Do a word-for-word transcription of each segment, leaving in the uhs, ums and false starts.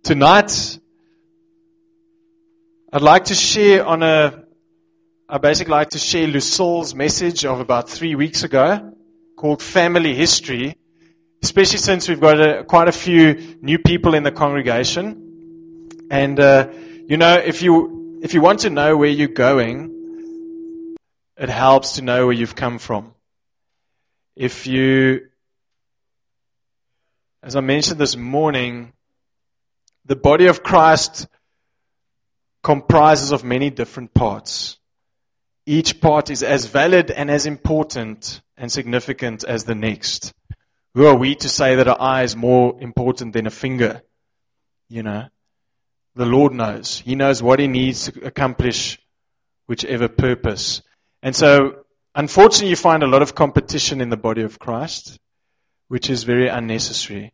Tonight, I'd like to share on a, I basically like to share Lucile's message of about three weeks ago called Family History, especially since we've got a, quite a few new people in the congregation. And, uh, you know, if you, if you want to know where you're going, it helps to know where you've come from. If you, as I mentioned this morning, the body of Christ comprises of many different parts. Each part is as valid and as important and significant as the next. Who are we to say that an eye is more important than a finger? You know, the Lord knows. He knows what He needs to accomplish whichever purpose. And so, unfortunately, you find a lot of competition in the body of Christ, which is very unnecessary.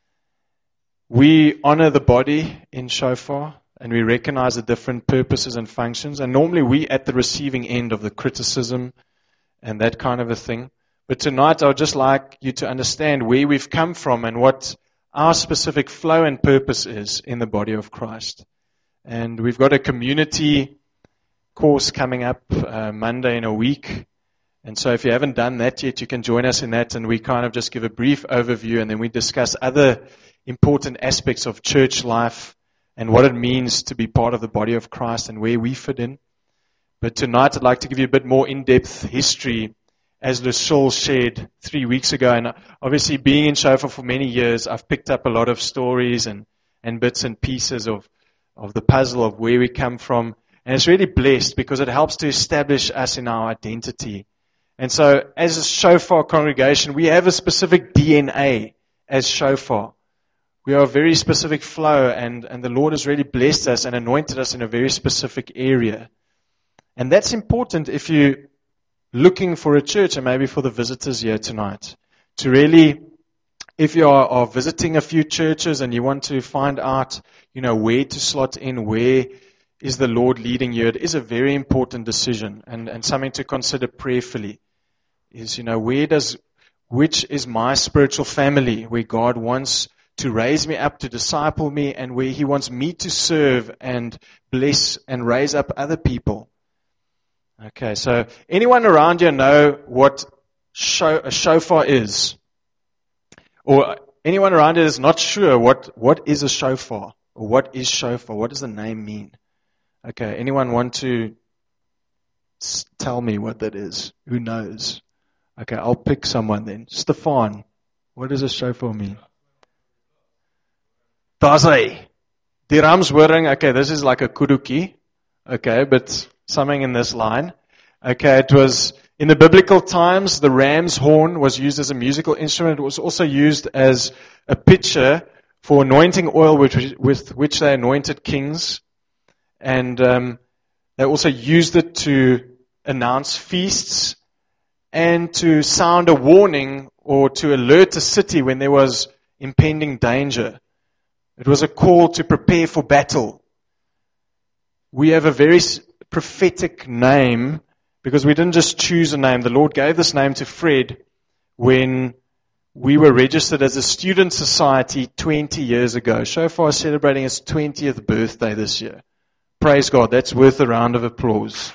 We honor the body in Shofar, and we recognize the different purposes and functions. And normally we at the receiving end of the criticism and that kind of a thing. But tonight I would just like you to understand where we've come from and what our specific flow and purpose is in the body of Christ. And we've got a community course coming up uh, Monday in a week. And so if you haven't done that yet, you can join us in that, and we kind of just give a brief overview, and then we discuss other important aspects of church life and what it means to be part of the body of Christ and where we fit in. But tonight I'd like to give you a bit more in-depth history, as Lucille shared three weeks ago. And obviously being in Shofar for many years, I've picked up a lot of stories and, and bits and pieces of, of the puzzle of where we come from. And it's really blessed because it helps to establish us in our identity. And so as a Shofar congregation, we have a specific D N A as Shofar. We are a very specific flow, and, and the Lord has really blessed us and anointed us in a very specific area. And that's important if you're looking for a church, and maybe for the visitors here tonight, to really, if you are, are visiting a few churches and you want to find out, you know, where to slot in, where is the Lord leading you, it is a very important decision and, and something to consider prayerfully. Is, you know, where does, which is my spiritual family, where God wants to raise me up, to disciple me, and where He wants me to serve and bless and raise up other people. Okay, so anyone around you know what sho- a shofar is? Or anyone around you is not sure what, what is a shofar? Or what is shofar? What does the name mean? Okay, anyone want to s- tell me what that is? Who knows? Okay, I'll pick someone then. Stefan, what does a shofar mean? Dazi. Die ramshoring, okay, this is like a kuduki, okay, but something in this line. Okay, it was, in the biblical times, the ram's horn was used as a musical instrument. It was also used as a pitcher for anointing oil with, with which they anointed kings. And um, they also used it to announce feasts and to sound a warning or to alert a city when there was impending danger. It was a call to prepare for battle. We have a very prophetic name because we didn't just choose a name. The Lord gave this name to Fred when we were registered as a student society twenty years ago. Shofar is celebrating its twentieth birthday this year. Praise God. That's worth a round of applause.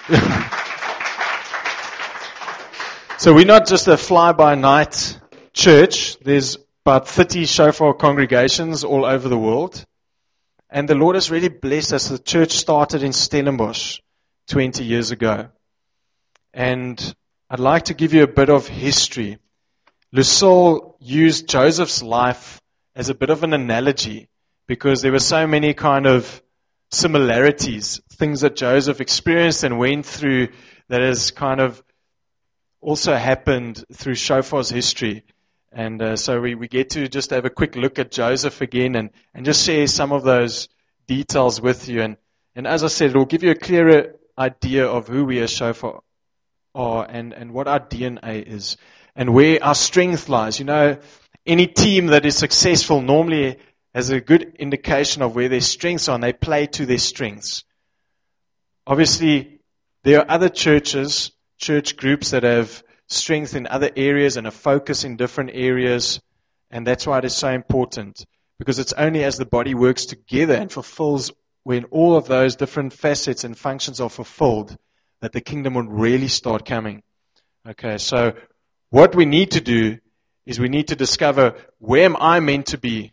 So we're not just a fly-by-night church. There's about thirty Shofar congregations all over the world. And the Lord has really blessed us. The church started in Stellenbosch twenty years ago. And I'd like to give you a bit of history. Lucille used Joseph's life as a bit of an analogy because there were so many kind of similarities, things that Joseph experienced and went through that has kind of also happened through Shofar's history. And uh, so we, we get to just have a quick look at Joseph again and, and just share some of those details with you. And, and as I said, it will give you a clearer idea of who we as Shofar are and, and what our D N A is and where our strength lies. You know, any team that is successful normally has a good indication of where their strengths are, and they play to their strengths. Obviously, there are other churches, church groups that have strength in other areas and a focus in different areas, and that's why it is so important. Because it's only as the body works together and fulfills, when all of those different facets and functions are fulfilled, that the kingdom will really start coming. Okay, so what we need to do is we need to discover, where am I meant to be?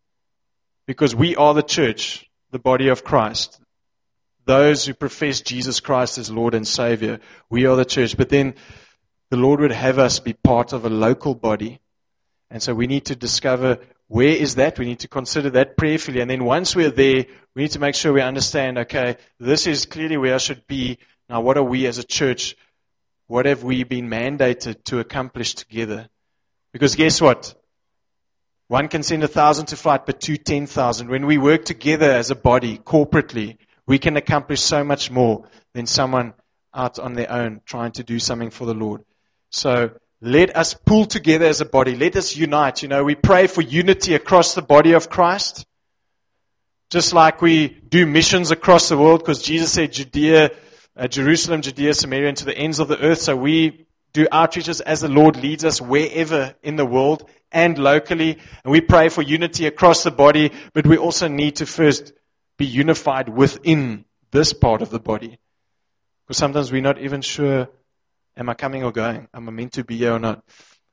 Because we are the church, the body of Christ. Those who profess Jesus Christ as Lord and Savior, we are the church. But then the Lord would have us be part of a local body. And so we need to discover, where is that? We need to consider that prayerfully. And then once we're there, we need to make sure we understand, okay, this is clearly where I should be. Now, what are we as a church? What have we been mandated to accomplish together? Because guess what? One can send a thousand to fight, but two, ten thousand. When we work together as a body, corporately, we can accomplish so much more than someone out on their own trying to do something for the Lord. So let us pull together as a body. Let us unite. You know, we pray for unity across the body of Christ. Just like we do missions across the world, because Jesus said Judea, uh, Jerusalem, Judea, Samaria, and to the ends of the earth. So we do outreaches as the Lord leads us wherever in the world and locally. And we pray for unity across the body, but we also need to first be unified within this part of the body. Because sometimes we're not even sure, am I coming or going? Am I meant to be here or not?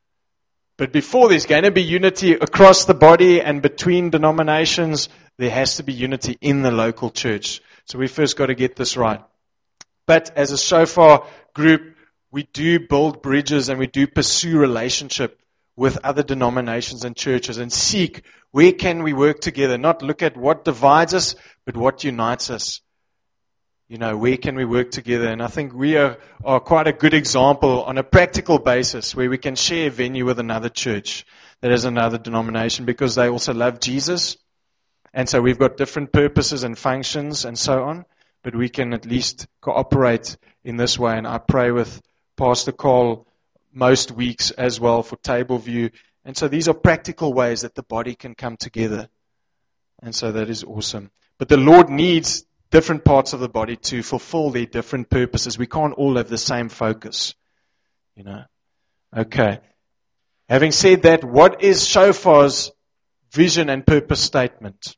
But before there's going to be unity across the body and between denominations, there has to be unity in the local church. So we first got to get this right. But as a shofar group, we do build bridges and we do pursue relationship with other denominations and churches and seek, where can we work together? Not look at what divides us, but what unites us. You know, where can we work together? And I think we are, are quite a good example on a practical basis where we can share a venue with another church that has another denomination, because they also love Jesus. And so we've got different purposes and functions and so on, but we can at least cooperate in this way. And I pray with Pastor Carl most weeks as well for Table View. And so these are practical ways that the body can come together. And so that is awesome. But the Lord needs different parts of the body to fulfill their different purposes. We can't all have the same focus. You know. Okay. Having said that, what is Shofar's vision and purpose statement?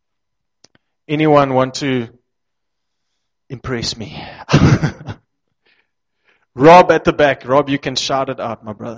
Anyone want to impress me? Rob at the back. Rob, you can shout it out, my brother.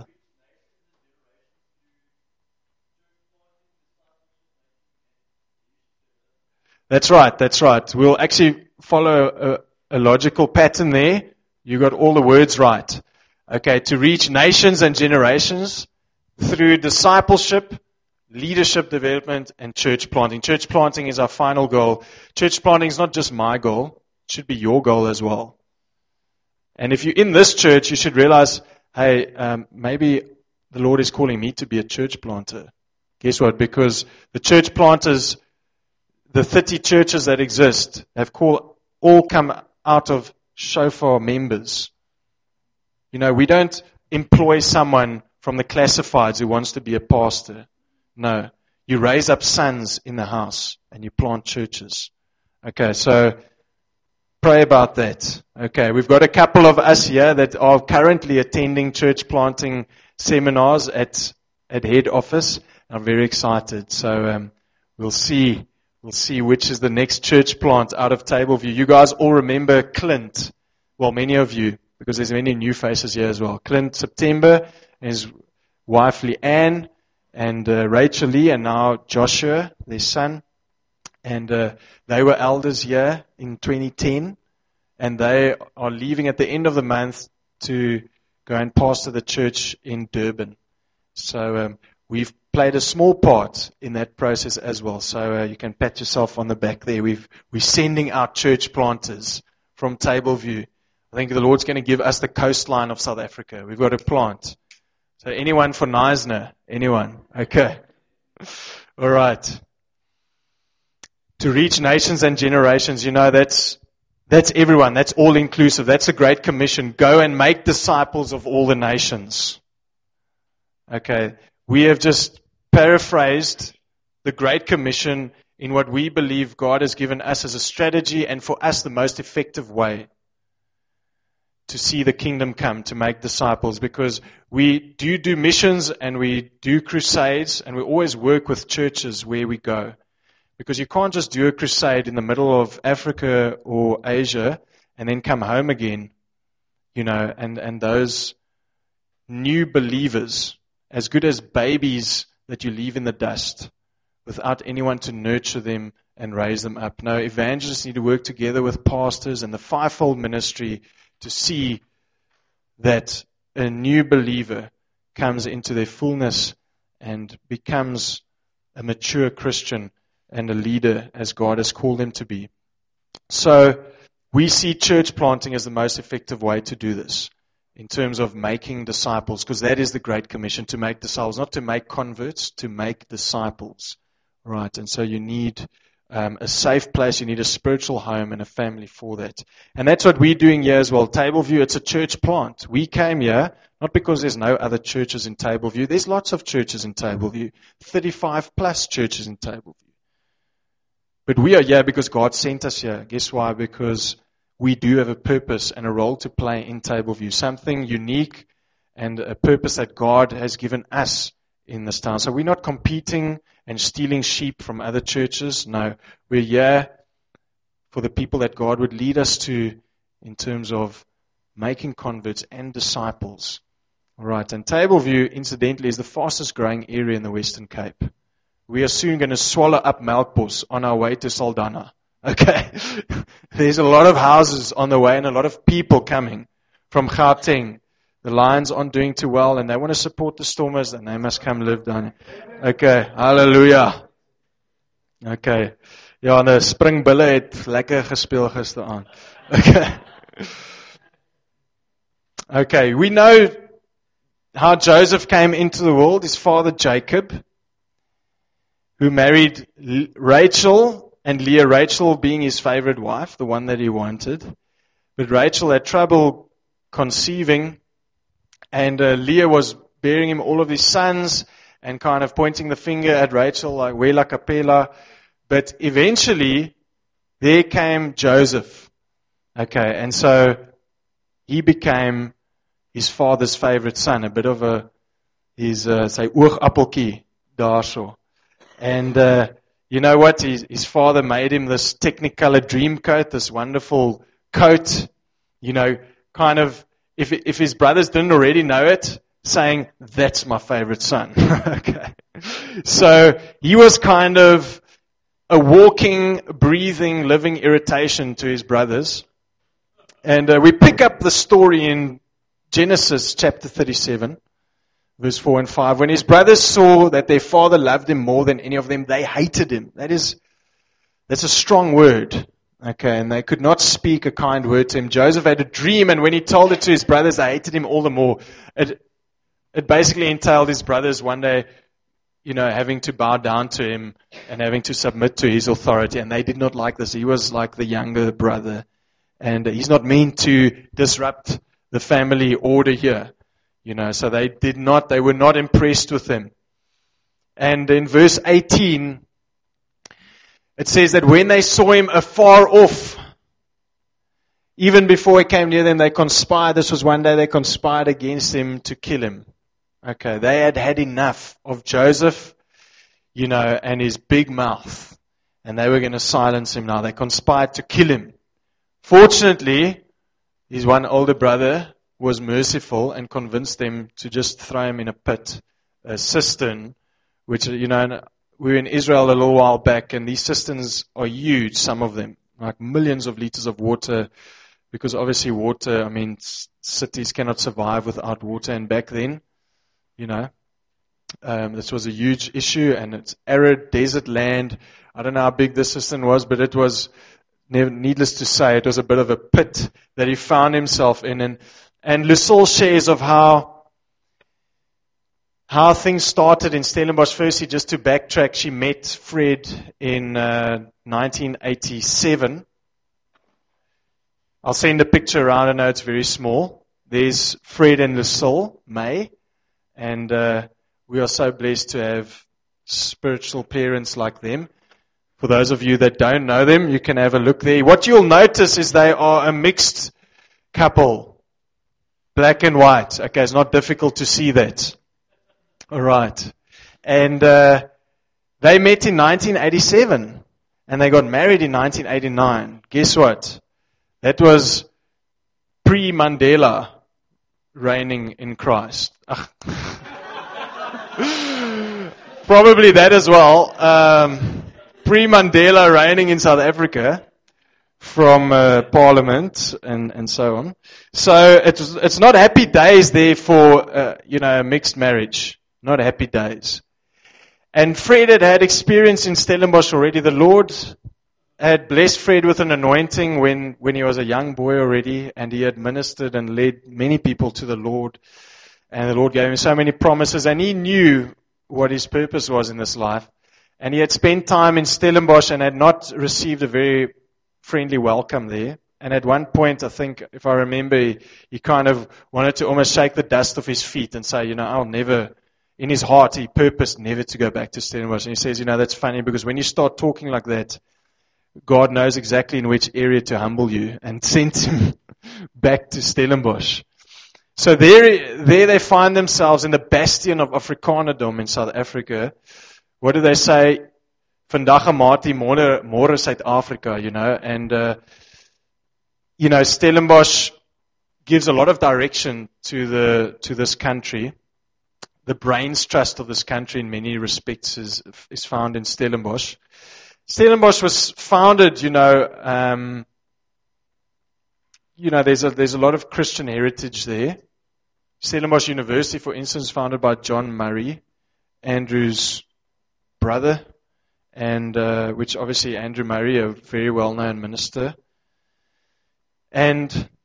That's right, that's right. We'll actually follow a, a logical pattern there. You got all the words right. Okay, to reach nations and generations through discipleship, leadership development, and church planting. Church planting is our final goal. Church planting is not just my goal. It should be your goal as well. And if you're in this church, you should realize, hey, um, maybe the Lord is calling me to be a church planter. Guess what? Because the church planters, the thirty churches that exist, have called, all come out of Shofar members. You know, we don't employ someone from the classifieds who wants to be a pastor. No. You raise up sons in the house and you plant churches. Okay, so pray about that. Okay, we've got a couple of us here that are currently attending church planting seminars at at head office. I'm very excited. So um, we'll see. We'll see which is the next church plant out of Table View. You guys all remember Clint. Well, many of you, because there's many new faces here as well. Clint September, his wife Leanne, and uh, Rachel Lee, and now Joshua, their son. And uh, they were elders here in twenty ten. And they are leaving at the end of the month to go and pastor the church in Durban. So um, we've played a small part in that process as well. So uh, you can pat yourself on the back there. We've, we're sending out church planters from Table View. I think the Lord's going to give us the coastline of South Africa. We've got a plant. So anyone for Neisner? Anyone? Okay. All right. To reach nations and generations, you know, that's that's everyone. That's all inclusive. That's a great commission. Go and make disciples of all the nations. Okay. We have just paraphrased the Great Commission in what we believe God has given us as a strategy and for us the most effective way to see the kingdom come, to make disciples, because we do do missions and we do crusades and we always work with churches where we go. Because you can't just do a crusade in the middle of Africa or Asia and then come home again, you know, and, and those new believers, as good as babies that you leave in the dust, without anyone to nurture them and raise them up. No, evangelists need to work together with pastors and the fivefold ministry to see that a new believer comes into their fullness and becomes a mature Christian and a leader as God has called them to be. So we see church planting as the most effective way to do this in terms of making disciples, because that is the Great Commission, to make disciples, not to make converts, to make disciples. Right, and so you need um, a safe place, you need a spiritual home and a family for that. And that's what we're doing here as well. Tableview, it's a church plant. We came here, not because there's no other churches in Tableview. There's lots of churches in Tableview, thirty-five plus churches in Tableview. But we are here because God sent us here. Guess why? Because we do have a purpose and a role to play in Tableview, something unique and a purpose that God has given us in this town. So we're not competing and stealing sheep from other churches. No, we're here for the people that God would lead us to in terms of making converts and disciples. All right, and Tableview, incidentally, is the fastest growing area in the Western Cape. We are soon going to swallow up Melkbos on our way to Saldanha. Okay? There's a lot of houses on the way and a lot of people coming from Gauteng. The Lions aren't doing too well and they want to support the Stormers, and they must come live down here. Okay, hallelujah. Okay. Ja, en die springbulle het lekker gespeel gisteraand. Okay. Okay, we know how Joseph came into the world. His father Jacob, who married Rachel, and Leah, Rachel being his favorite wife, the one that he wanted. But Rachel had trouble conceiving, and uh, Leah was bearing him all of his sons and kind of pointing the finger at Rachel like, Wela Capella. But eventually, there came Joseph. Okay, and so he became his father's favorite son, a bit of a, his, uh, say, oogappeltjie daarso. And, uh, you know what? His, his father made him this Technicolor dream coat, this wonderful coat, you know, kind of, if if his brothers didn't already know it, saying, that's my favorite son. Okay. So he was kind of a walking, breathing, living irritation to his brothers. And uh, we pick up the story in Genesis chapter thirty-seven. Verse four and five. When his brothers saw that their father loved him more than any of them, they hated him. That is, that's a strong word. Okay, and they could not speak a kind word to him. Joseph had a dream, and when he told it to his brothers, they hated him all the more. It, it basically entailed his brothers one day, you know, having to bow down to him and having to submit to his authority, and they did not like this. He was like the younger brother, and he's not meant to disrupt the family order here. You know, so they did not, they were not impressed with him. And in verse eighteen, it says that when they saw him afar off, even before he came near them, they conspired. This was one day they conspired against him to kill him. Okay, they had had enough of Joseph, you know, and his big mouth. And they were going to silence him now. They conspired to kill him. Fortunately, his one older brother was merciful and convinced them to just throw him in a pit, a cistern, which, you know, we were in Israel a little while back, and these cisterns are huge, some of them, like millions of liters of water, because obviously water, I mean, cities cannot survive without water, and back then, you know, um, this was a huge issue, and it's arid, desert land. I don't know how big this cistern was, but it was, needless to say, it was a bit of a pit that he found himself in, and And Lucille shares of how how things started in Stellenbosch. Firstly, just to backtrack, she met Fred in uh, nineteen eighty-seven. I'll send a picture around. I know it's very small. There's Fred and Lucille May, and uh, we are so blessed to have spiritual parents like them. For those of you that don't know them, you can have a look there. What you'll notice is they are a mixed couple. Black and white. Okay, it's not difficult to see that. All right. And uh, they met in nineteen eighty-seven, and they got married in nineteen eighty-nine. Guess what? That was pre-Mandela reigning in Christ. Probably that as well. Um, pre-Mandela reigning in South Africa from uh, Parliament and, and so on. So it's it's not happy days there for uh, you know a mixed marriage. Not happy days. And Fred had had experience in Stellenbosch already. The Lord had blessed Fred with an anointing when, when he was a young boy already, and he had ministered and led many people to the Lord. And the Lord gave him so many promises, and he knew what his purpose was in this life. And he had spent time in Stellenbosch and had not received a very friendly welcome there. And at one point, I think, if I remember, he, he kind of wanted to almost shake the dust off his feet and say, you know, I'll never... In his heart, he purposed never to go back to Stellenbosch. And he says, you know, that's funny because when you start talking like that, God knows exactly in which area to humble you, and sent him back to Stellenbosch. So there, there they find themselves in the bastion of Afrikanerdom in South Africa. What do they say? Vandag 'n maatie, môre môre Suid-Afrika, you know. And, uh, you know, Stellenbosch gives a lot of direction to the to this country. The brains trust of this country in many respects is is found in Stellenbosch. Stellenbosch was founded, you know, um, you know, there's a there's a lot of Christian heritage there. Stellenbosch University, for instance, founded by John Murray, Andrew's brother, and uh, which obviously Andrew Murray, a very well-known minister, and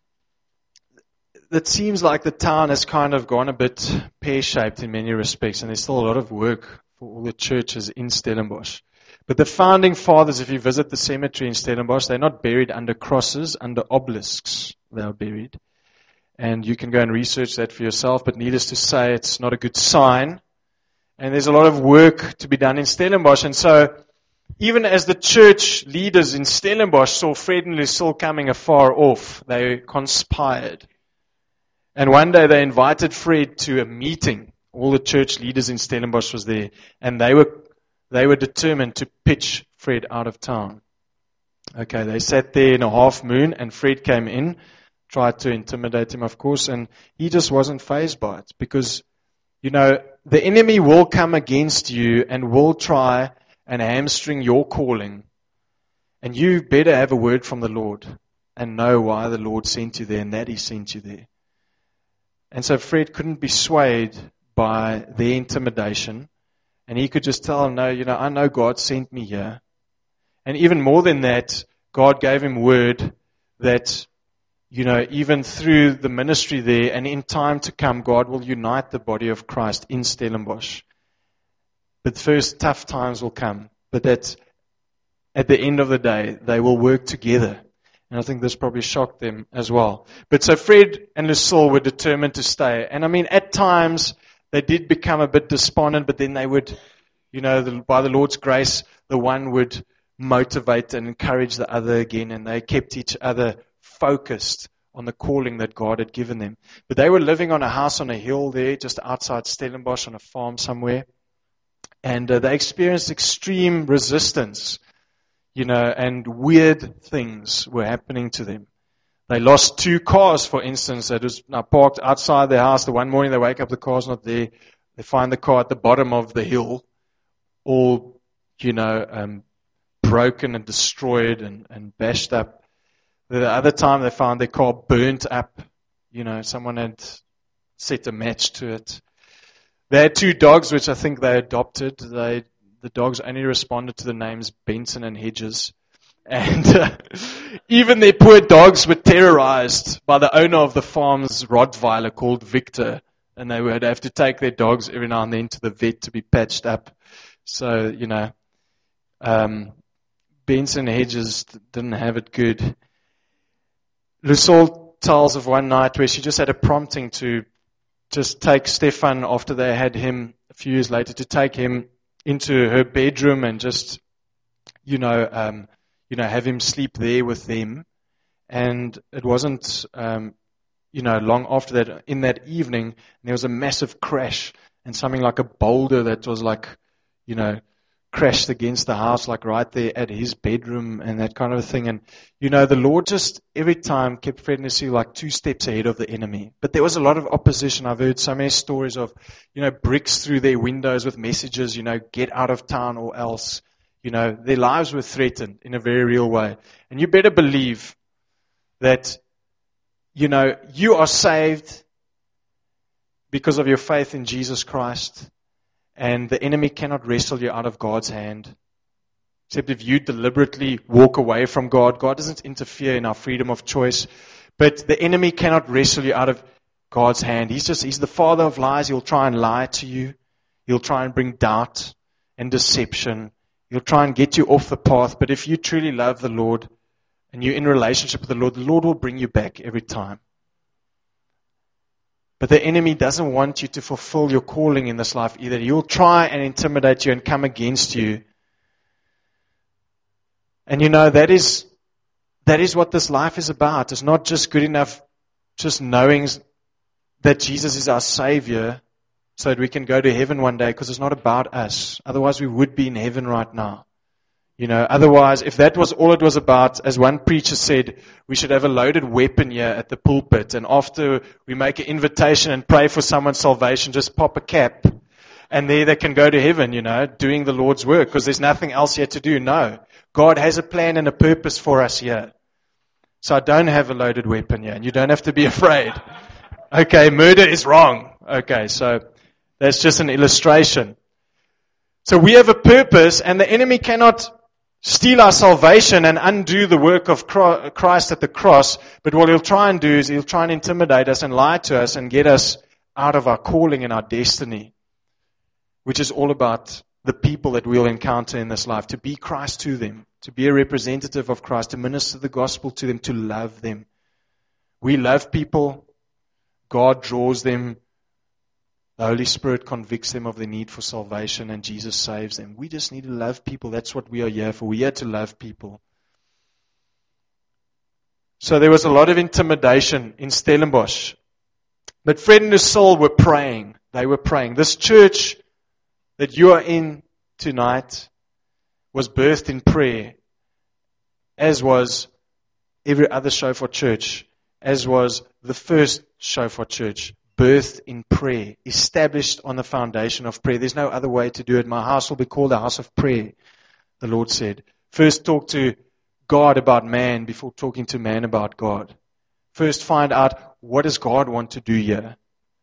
it seems like the town has kind of gone a bit pear-shaped in many respects, and there's still a lot of work for all the churches in Stellenbosch. But the founding fathers, if you visit the cemetery in Stellenbosch, they're not buried under crosses, under obelisks they are buried. And you can go and research that for yourself, but needless to say, it's not a good sign. And there's a lot of work to be done in Stellenbosch. And so, even as the church leaders in Stellenbosch saw Fred and Lucille coming afar off, they conspired. And one day they invited Fred to a meeting. All the church leaders in Stellenbosch was there. And they were they were determined to pitch Fred out of town. Okay, they sat there in a half moon, and Fred came in, tried to intimidate him, of course, and he just wasn't fazed by it. Because, you know, the enemy will come against you and will try and hamstring your calling. And you better have a word from the Lord and know why the Lord sent you there and that He sent you there. And so Fred couldn't be swayed by their intimidation. And he could just tell them, no, you know, I know God sent me here. And even more than that, God gave him word that, you know, even through the ministry there and in time to come, God will unite the body of Christ in Stellenbosch. But first, tough times will come. But that at the end of the day, they will work together. And I think this probably shocked them as well. But so Fred and Lucille were determined to stay. And I mean, at times, they did become a bit despondent, but then they would, you know, the, by the Lord's grace, the one would motivate and encourage the other again. And they kept each other focused on the calling that God had given them. But they were living on a house on a hill there, just outside Stellenbosch on a farm somewhere. And uh, they experienced extreme resistance. You know, and weird things were happening to them. They lost two cars, for instance, that was now parked outside their house. The one morning they wake up, the car's not there. They find the car at the bottom of the hill, all, you know, um, broken and destroyed and, and bashed up. The other time they found their car burnt up. You know, someone had set a match to it. They had two dogs, which I think they adopted. They The dogs only responded to the names Benson and Hedges. And uh, even their poor dogs were terrorized by the owner of the farm's Rottweiler called Victor. And they would have to take their dogs every now and then to the vet to be patched up. So, you know, um, Benson and Hedges didn't have it good. Lucille tells of one night where she just had a prompting to just take Stefan after they had him a few years later, to take him into her bedroom and just, you know, um, you know, have him sleep there with them. And it wasn't, um, you know, long after that, in that evening, there was a massive crash, and something like a boulder that was like, you know, crashed against the house, like right there at his bedroom and that kind of a thing. And, you know, the Lord just every time kept Fred and Lucy like two steps ahead of the enemy. But there was a lot of opposition. I've heard so many stories of, you know, bricks through their windows with messages, you know, get out of town or else. You know, their lives were threatened in a very real way. And you better believe that, you know, you are saved because of your faith in Jesus Christ. And the enemy cannot wrestle you out of God's hand. Except if you deliberately walk away from God. God doesn't interfere in our freedom of choice. But the enemy cannot wrestle you out of God's hand. He's just, he's the father of lies. He'll try and lie to you. He'll try and bring doubt and deception. He'll try and get you off the path. But if you truly love the Lord and you're in relationship with the Lord, the Lord will bring you back every time. But the enemy doesn't want you to fulfill your calling in this life either. He'll try and intimidate you and come against you. And you know, that is, that is what this life is about. It's not just good enough just knowing that Jesus is our Savior so that we can go to heaven one day, because it's not about us. Otherwise we would be in heaven right now. You know, otherwise, if that was all it was about, as one preacher said, we should have a loaded weapon here at the pulpit, and after we make an invitation and pray for someone's salvation, just pop a cap, and there they can go to heaven, you know, doing the Lord's work, because there's nothing else yet to do. No. God has a plan and a purpose for us here. So I don't have a loaded weapon here, and you don't have to be afraid. Okay, murder is wrong. Okay, so that's just an illustration. So we have a purpose, and the enemy cannot steal our salvation and undo the work of Christ at the cross. But what he'll try and do is he'll try and intimidate us and lie to us and get us out of our calling and our destiny, which is all about the people that we'll encounter in this life, to be Christ to them, to be a representative of Christ, to minister the gospel to them, to love them. We love people. God draws them. The Holy Spirit convicts them of the need for salvation, and Jesus saves them. We just need to love people. That's what we are here for. We're here to love people. So there was a lot of intimidation in Stellenbosch. But Fred and Lucille were praying. They were praying. This church that you are in tonight was birthed in prayer, as was every other Shofar church, as was the first Shofar church. Birthed in prayer, established on the foundation of prayer. There's no other way to do it. My house will be called a house of prayer, the Lord said. First talk to God about man before talking to man about God. First find out, what does God want to do here?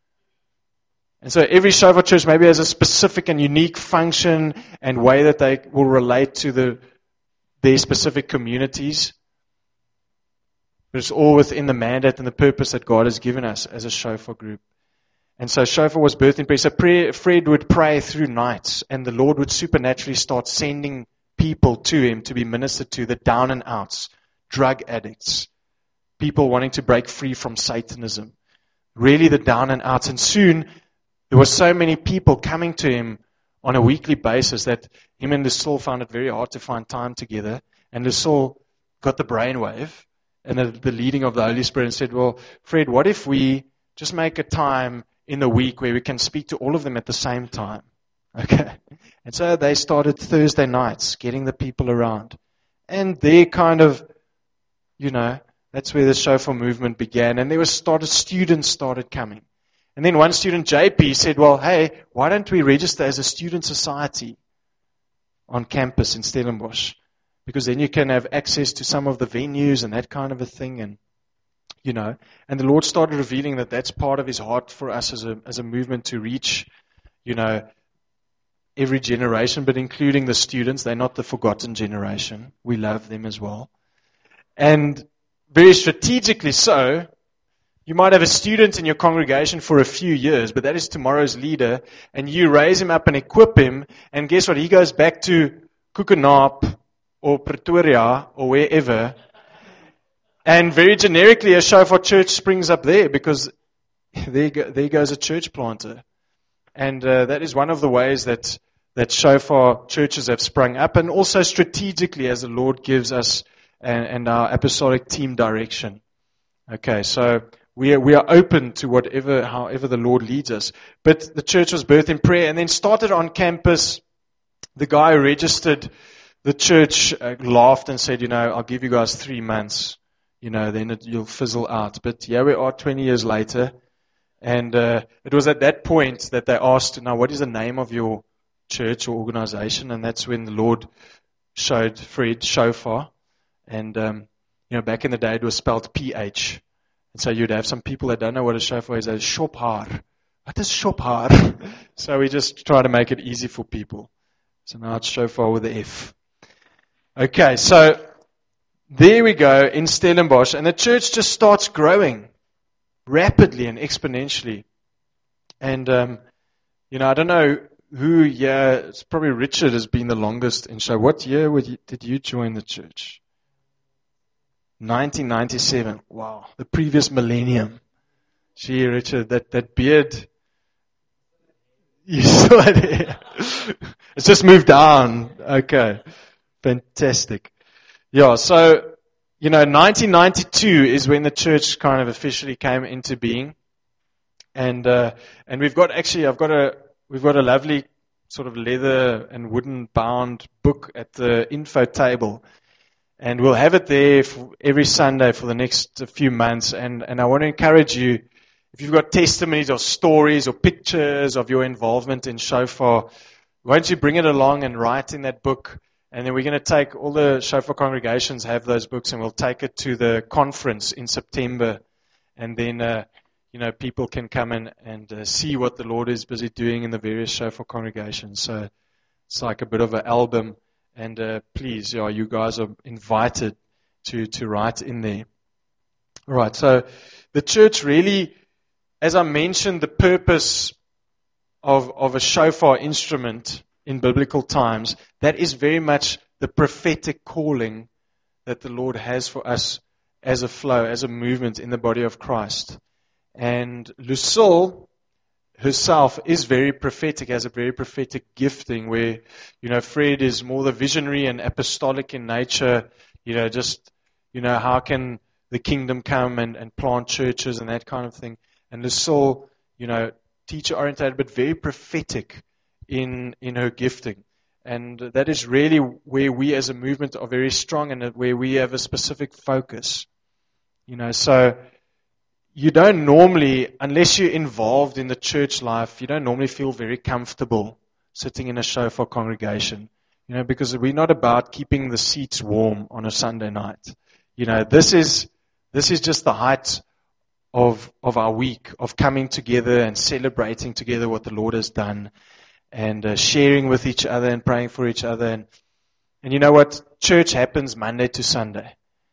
And so every Shofar church maybe has a specific and unique function and way that they will relate to the their specific communities. But it's all within the mandate and the purpose that God has given us as a Shofar group. And so Shofar was birthed in prayer. So prayer, Fred would pray through nights, and the Lord would supernaturally start sending people to him to be ministered to, the down and outs, drug addicts, people wanting to break free from Satanism. Really the down and outs. And soon there were so many people coming to him on a weekly basis that him and Lucille found it very hard to find time together. And Lucille got the brainwave and the, the leading of the Holy Spirit and said, well, Fred, what if we just make a time in the week where we can speak to all of them at the same time? Okay. And so they started Thursday nights, getting the people around. And they kind of, you know, that's where the Shofar movement began. And there was started, students started coming. And then one student, J P, said, well, hey, why don't we register as a student society on campus in Stellenbosch? Because then you can have access to some of the venues and that kind of a thing. And, you know, and the Lord started revealing that that's part of his heart for us as a, as a movement to reach, you know, every generation, but including the students. They're not the forgotten generation. We love them as well. And very strategically so, you might have a student in your congregation for a few years, but that is tomorrow's leader, and you raise him up and equip him, and guess what? He goes back to Koekenaap or Pretoria or wherever, and very generically a Shofar church springs up there, because there, go, there goes a church planter. And uh, that is one of the ways that, that Shofar churches have sprung up, and also strategically as the Lord gives us and, and our apostolic team direction. Okay, so we are, we are open to whatever, however the Lord leads us. But the church was birthed in prayer and then started on campus. The guy who registered the church uh, laughed and said, you know, I'll give you guys three months, you know, then it, you'll fizzle out. But here we are twenty years later. And uh, it was at that point that they asked, now what is the name of your church or organization? And that's when the Lord showed Fred Shofar. And, um, you know, back in the day it was spelled P H. And so you'd have some people that don't know what a shofar is. They say, Shophaar. What is Shophaar? So we just try to make it easy for people. So now it's shofar with the F. Okay, so there we go in Stellenbosch. And the church just starts growing rapidly and exponentially. And, um, you know, I don't know who, yeah, it's probably Richard has been the longest in show. What year would you, did you join the church? nineteen ninety-seven. Wow. The previous millennium. Gee, Richard, that, that beard, you saw it. It's just moved down. Okay. Fantastic. Yeah, so, you know, nineteen ninety-two is when the church kind of officially came into being. And, uh, and we've got actually, I've got a, we've got a lovely sort of leather and wooden bound book at the info table. And we'll have it there for every Sunday for the next few months. And, and I want to encourage you, if you've got testimonies or stories or pictures of your involvement in Shofar, won't you bring it along and write in that book? And then we're going to take, all the Shofar congregations have those books, and we'll take it to the conference in September. And then, uh, you know, people can come in and uh, see what the Lord is busy doing in the various Shofar congregations. So it's like a bit of an album. And uh, please, yeah, you guys are invited to, to write in there. All right, so the church really, as I mentioned, the purpose of, of a shofar instrument in biblical times, that is very much the prophetic calling that the Lord has for us as a flow, as a movement in the body of Christ. And Lucille herself is very prophetic, has a very prophetic gifting where, you know, Fred is more the visionary and apostolic in nature, you know, just, you know, how can the kingdom come and, and plant churches and that kind of thing. And Lucille, you know, teacher-oriented, but very prophetic in in her gifting. And that is really where we as a movement are very strong and where we have a specific focus. You know, so you don't normally, unless you're involved in the church life, you don't normally feel very comfortable sitting in a shofar congregation. You know, because we're not about keeping the seats warm on a Sunday night. You know, this is this is just the height of of our week, of coming together and celebrating together what the Lord has done, and uh, sharing with each other and praying for each other. And, and you know what? Church happens Monday to Sunday.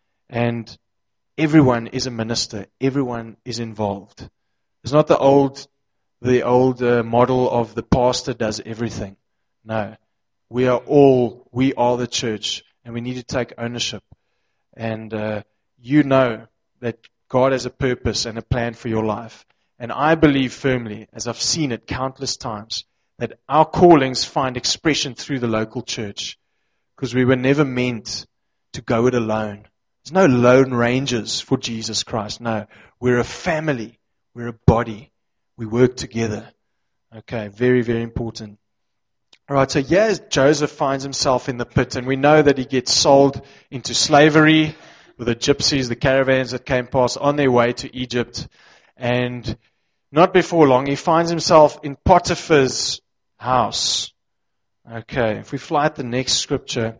And everyone is a minister. Everyone is involved. It's not the old the old uh, model of the pastor does everything. No. We are all, we are the church. And we need to take ownership. And uh, you know that God has a purpose and a plan for your life. And I believe firmly, as I've seen it countless times, that our callings find expression through the local church, because we were never meant to go it alone. There's no lone rangers for Jesus Christ. No, we're a family. We're a body. We work together. Okay, very, very important. All right, so here Joseph finds himself in the pit, and we know that he gets sold into slavery with the gypsies, the caravans that came past on their way to Egypt. And not before long, he finds himself in Potiphar's house. Okay, if we fly at the next scripture.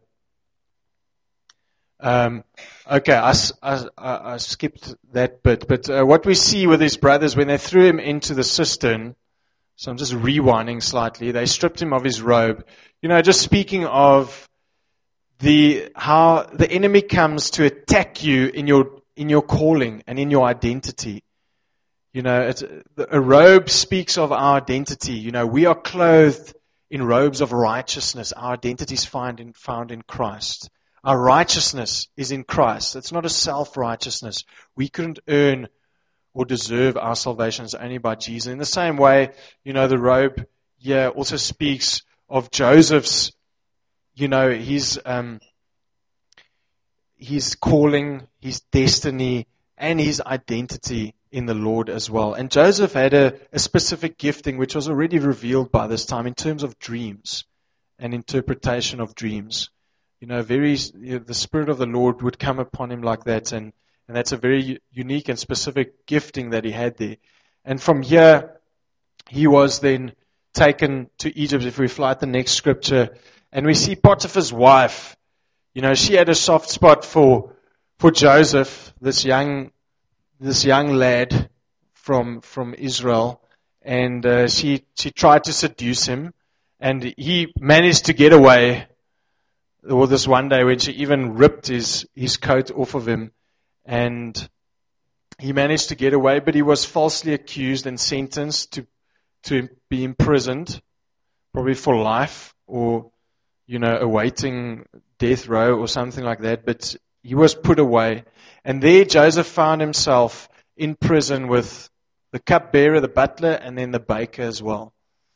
Um, okay, I, I, I skipped that bit. But uh, what we see with his brothers, when they threw him into the cistern, so I'm just rewinding slightly, they stripped him of his robe. You know, just speaking of the how the enemy comes to attack you in your in your calling and in your identity. You know, it's, a robe speaks of our identity. You know, we are clothed in robes of righteousness. Our identity is found in, found in Christ. Our righteousnness is in Christ. It's not a self-righteousness. We couldn't earn or deserve our salvation. It's only by Jesus. In the same way, you know, the robe here also speaks of Joseph's, you know, his, um, his calling, his destiny, and his identity in the Lord as well. And Joseph had a, a specific gifting which was already revealed by this time in terms of dreams and interpretation of dreams. You know, very you know, the Spirit of the Lord would come upon him like that, and, and that's a very unique and specific gifting that he had there. And from here, he was then taken to Egypt. If we fly at the next scripture, and we see Potiphar's wife, you know, she had a soft spot for for Joseph, this young this young lad from from Israel, and uh, she she tried to seduce him, and he managed to get away. There was this one day when she even ripped his his coat off of him, and he managed to get away, but he was falsely accused and sentenced to to be imprisoned, probably for life, or you know, awaiting death row or something like that. But he was put away. And there Joseph found himself in prison with the cupbearer, the butler, and then the baker as well.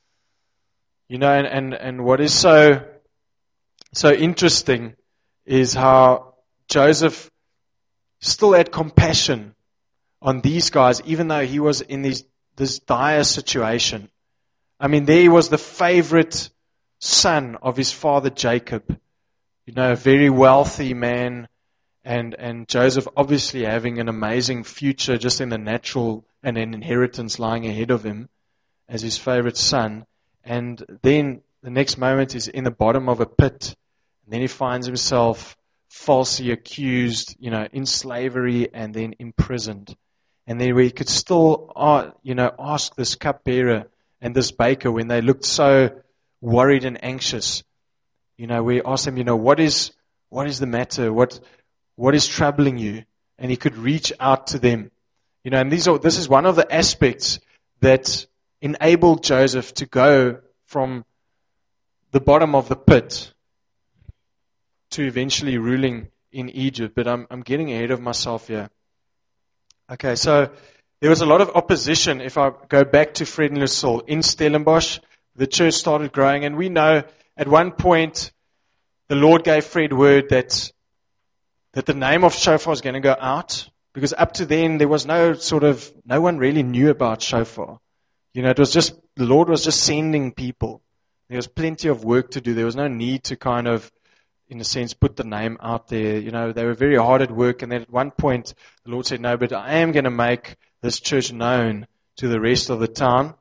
You know, and, and, and what is so, so interesting is how Joseph still had compassion on these guys, even though he was in these, this dire situation. I mean, there he was, the favorite son of his father Jacob, you know, a very wealthy man, and and Joseph obviously having an amazing future just in the natural and an inheritance lying ahead of him as his favorite son. And then the next moment is in the bottom of a pit, and then he finds himself falsely accused, you know, in slavery and then imprisoned. And then we could still, uh, you know, ask this cupbearer and this baker when they looked so worried and anxious. You know, we asked him, you know, what is what is the matter? What what is troubling you? And he could reach out to them. You know, and these are this is one of the aspects that enabled Joseph to go from the bottom of the pit to eventually ruling in Egypt. But I'm I'm getting ahead of myself here. Okay, so there was a lot of opposition. If I go back to Fred and Lucille in Stellenbosch, the church started growing, and we know at one point the Lord gave Fred word that that the name of Shofar is going to go out, because up to then there was no sort of, no one really knew about Shofar. You know, it was just, the Lord was just sending people. There was plenty of work to do. There was no need to kind of, in a sense, put the name out there. You know, they were very hard at work, and then at one point the Lord said, no, but I am going to make this church known to the rest of the town.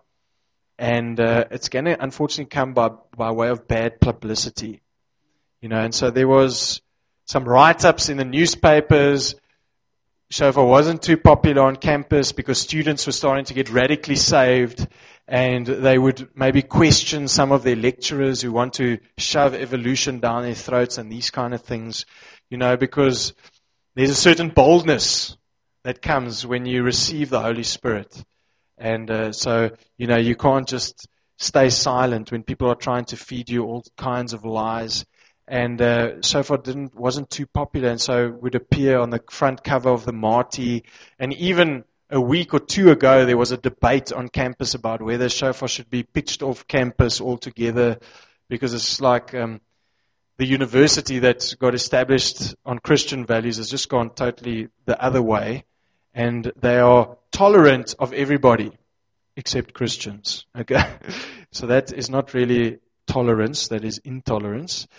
And uh, it's going to, unfortunately, come by by way of bad publicity, you know. And so there was some write-ups in the newspapers. Shofar wasn't too popular on campus because students were starting to get radically saved, and they would maybe question some of their lecturers who want to shove evolution down their throats and these kind of things, you know, because there's a certain boldness that comes when you receive the Holy Spirit. And uh, so, you know, you can't just stay silent when people are trying to feed you all kinds of lies. And uh, Shofar didn't wasn't too popular, and so would appear on the front cover of the Marty. And even a week or two ago, there was a debate on campus about whether Shofar should be pitched off campus altogether, because it's like um, the university that got established on Christian values has just gone totally the other way. And they are tolerant of everybody except Christians. Okay, so that is not really tolerance; that is intolerance.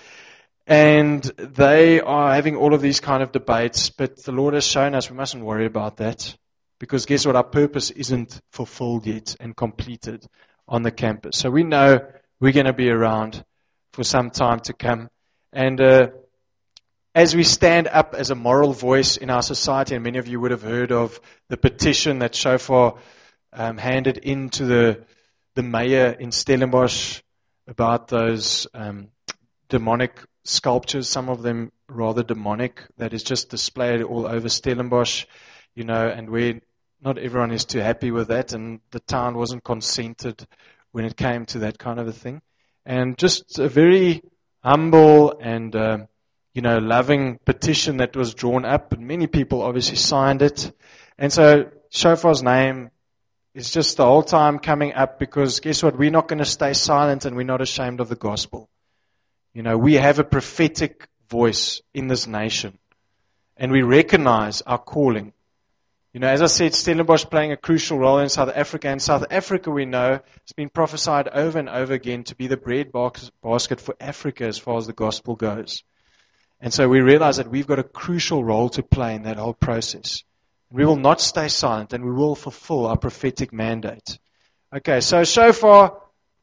And they are having all of these kind of debates. But the Lord has shown us we mustn't worry about that, because guess what? Our purpose isn't fulfilled yet and completed on the campus. So we know we're going to be around for some time to come. And uh, as we stand up as a moral voice in our society, and many of you would have heard of the petition that Shofar um, handed in to the, the mayor in Stellenbosch about those um, demonic sculptures, some of them rather demonic, that is just displayed all over Stellenbosch, you know, and where not everyone is too happy with that, and the town wasn't consented when it came to that kind of a thing. And just a very humble and um, you know, loving petition that was drawn up, and many people obviously signed it. And so Shofar's name is just the whole time coming up, because guess what? We're not going to stay silent, and we're not ashamed of the gospel. You know, we have a prophetic voice in this nation, and we recognize our calling. You know, as I said, Stellenbosch playing a crucial role in South Africa. And South Africa, we know, has been prophesied over and over again to be the bread basket for Africa as far as the gospel goes. And so we realize that we've got a crucial role to play in that whole process. We will not stay silent, and we will fulfill our prophetic mandate. Okay, so so far,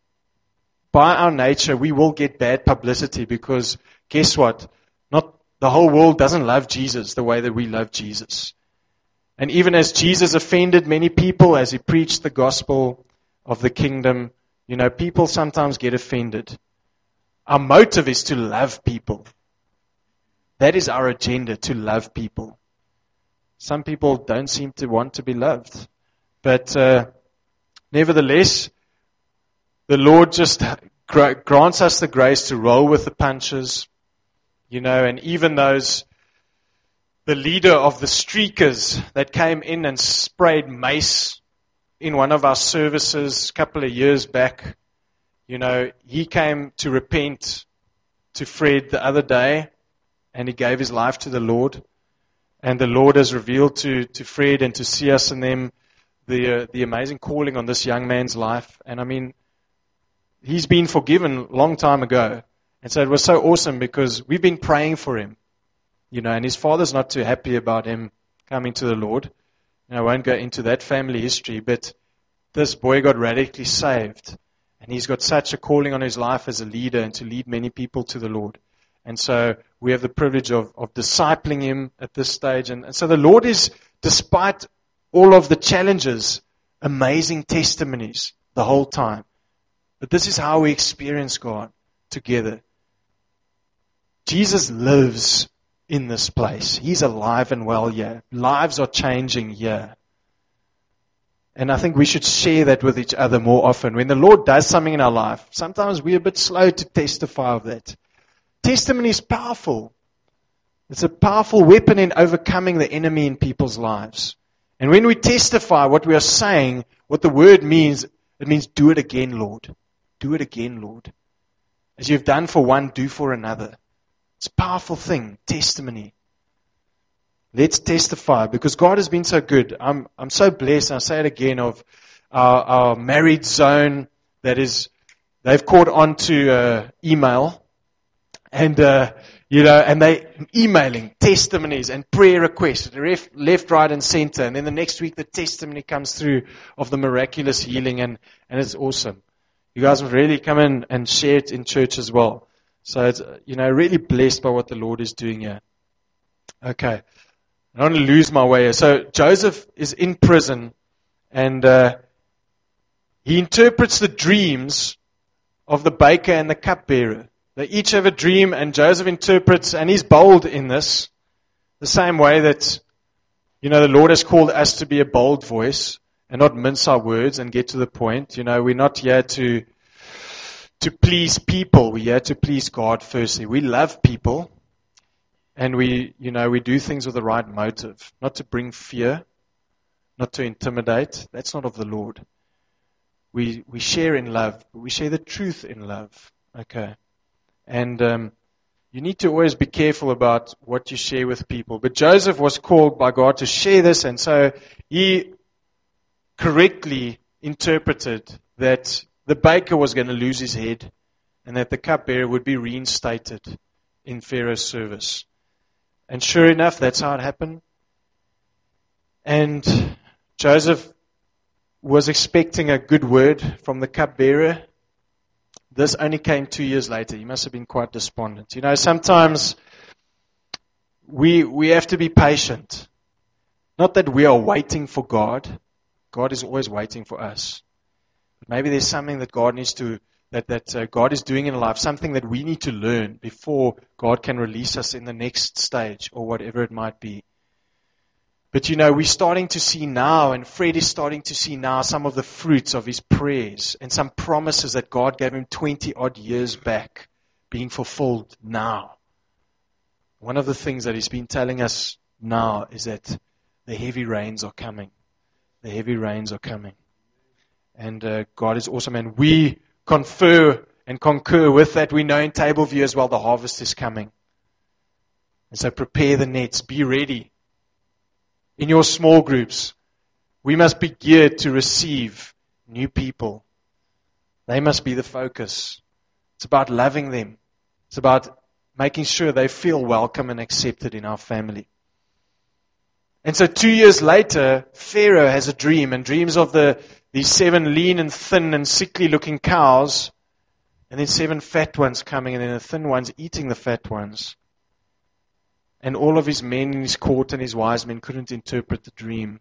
by our nature, we will get bad publicity because, guess what? Not the whole world doesn't love Jesus the way that we love Jesus. And even as Jesus offended many people as he preached the gospel of the kingdom, you know, people sometimes get offended. Our motive is to love people. That is our agenda, to love people. Some people don't seem to want to be loved. But uh, nevertheless, the Lord just grants us the grace to roll with the punches. You know, and even those, the leader of the streakers that came in and sprayed mace in one of our services a couple of years back, you know, he came to repent to Fred the other day, and he gave his life to the Lord. And the Lord has revealed to, to Fred and to Sias and them the uh, the amazing calling on this young man's life. And I mean, he's been forgiven a long time ago. And so it was so awesome because we've been praying for him. You know, and his father's not too happy about him coming to the Lord. And I won't go into that family history, but this boy got radically saved. And he's got such a calling on his life as a leader and to lead many people to the Lord. And so we have the privilege of, of discipling him at this stage. And, and so the Lord is, despite all of the challenges, amazing testimonies the whole time. But this is how we experience God together. Jesus lives in this place. He's alive and well here. Lives are changing here. And I think we should share that with each other more often. When the Lord does something in our life, sometimes we're a bit slow to testify of that. Testimony is powerful. It's a powerful weapon in overcoming the enemy in people's lives. And when we testify what we are saying, what the word means, it means do it again, Lord. Do it again, Lord. As you've done for one, do for another. It's a powerful thing, testimony. Let's testify because God has been so good. I'm I'm so blessed, and I'll say it again, of our, our married zone that is, they've caught on to uh, email. And, uh, you know, and they emailing testimonies and prayer requests, left, left, right, and center. And then the next week, the testimony comes through of the miraculous healing, and, and it's awesome. You guys have really come in and share it in church as well. So it's, you know, really blessed by what the Lord is doing here. Okay. I don't want to lose my way here. So Joseph is in prison, and uh, he interprets the dreams of the baker and the cupbearer. They each have a dream, and Joseph interprets, and he's bold in this, the same way that, you know, the Lord has called us to be a bold voice and not mince our words and get to the point. You know, we're not here to to please people. We're here to please God firstly. We love people, and we, you know, we do things with the right motive, not to bring fear, not to intimidate. That's not of the Lord. We we share in love, but we share the truth in love. Okay. And um, you need to always be careful about what you share with people. But Joseph was called by God to share this, and so he correctly interpreted that the baker was going to lose his head and that the cupbearer would be reinstated in Pharaoh's service. And sure enough, that's how it happened. And Joseph was expecting a good word from the cupbearer. This only came two years later. He must have been quite despondent. You know, sometimes we we have to be patient. Not that we are waiting for God. God is always waiting for us. But maybe there's something that God needs to, that, that uh, God is doing in life, something that we need to learn before God can release us in the next stage or whatever it might be. But you know, we're starting to see now, and Fred is starting to see now some of the fruits of his prayers and some promises that God gave him twenty odd years back being fulfilled now. One of the things that he's been telling us now is that the heavy rains are coming. The heavy rains are coming. And uh, God is awesome. And we confer and concur with that. We know in Tableview as well the harvest is coming. And so prepare the nets. Be ready. in your small groups, we must be geared to receive new people. They must be the focus. It's about loving them. It's about making sure they feel welcome and accepted in our family. And so two years later, Pharaoh has a dream, and dreams of the these seven lean and thin and sickly looking cows, and then seven fat ones coming, and then the thin ones eating the fat ones. And all of his men in his court and his wise men couldn't interpret the dream.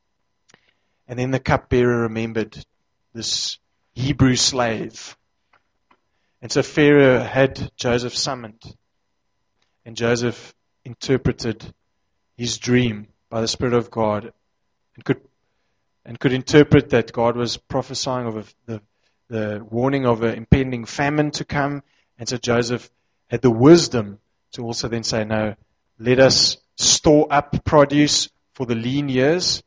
And then the cupbearer remembered this Hebrew slave. And so Pharaoh had Joseph summoned. And Joseph interpreted his dream by the Spirit of God, and could and could interpret that God was prophesying of a, the the warning of an impending famine to come. And so Joseph had the wisdom to also then say, no, let us store up produce for the lean years.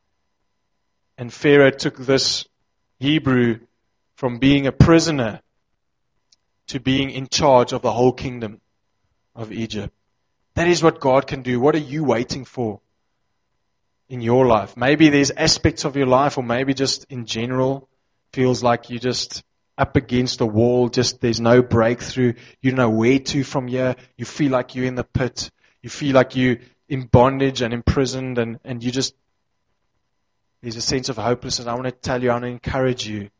And Pharaoh took this Hebrew from being a prisoner to being in charge of the whole kingdom of Egypt. That is what God can do. What are you waiting for in your life? Maybe there's aspects of your life, or maybe just in general, feels like you're just up against a wall, just there's no breakthrough. You don't know where to from here. You feel like you're in the pit. You feel like you're in bondage and imprisoned, and, and you just, there's a sense of hopelessness. I want to tell you, I want to encourage you.